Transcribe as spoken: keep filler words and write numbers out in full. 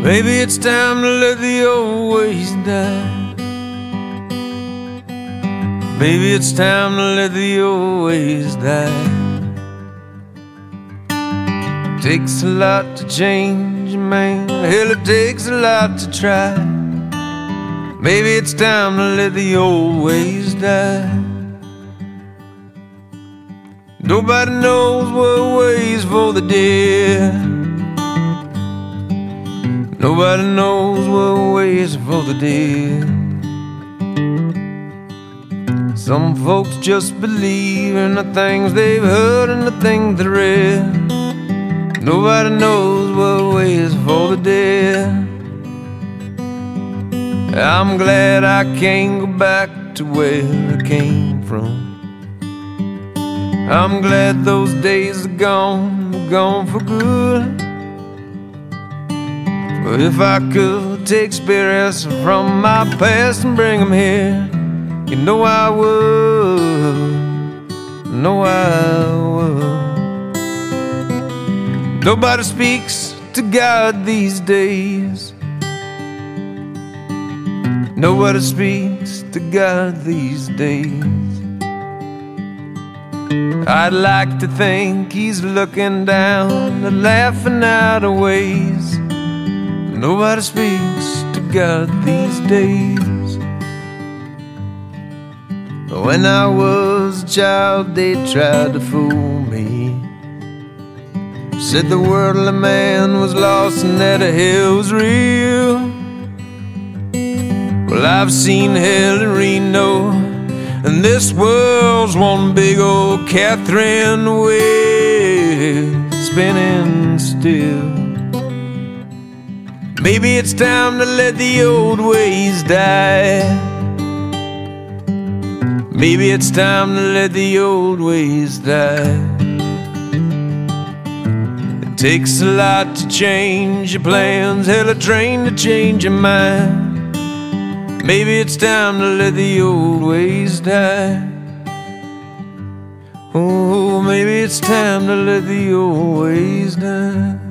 Maybe it's time to let the old ways die. Maybe it's time to let the old ways die. Takes a lot to change a man. Hell, it takes a lot to try. Maybe it's time to let the old ways die. Nobody knows what waits for the dead. Nobody knows what waits for the dead. Some folks just believe in the things they've heard and the things they read. Nobody knows what waits for the dead. I'm glad I can't go back to where I came from. I'm glad those days are gone, gone for good. But if I could take spirits from my past and bring them here, you know I would, know I would. Nobody speaks to God these days. Nobody speaks to God these days. I'd like to think he's looking down and laughing out of ways. Nobody speaks to God these days. When I was a child, they tried to fool me. Said the world of man was lost and that hell was real. Well, I've seen hell in Reno, and this world's one big old Catherine wheel spinning still. Maybe it's time to let the old ways die. Maybe it's time to let the old ways die. It takes a lot to change your plans, hell, a train to change your mind. Maybe it's time to let the old ways die. Oh, maybe it's time to let the old ways die.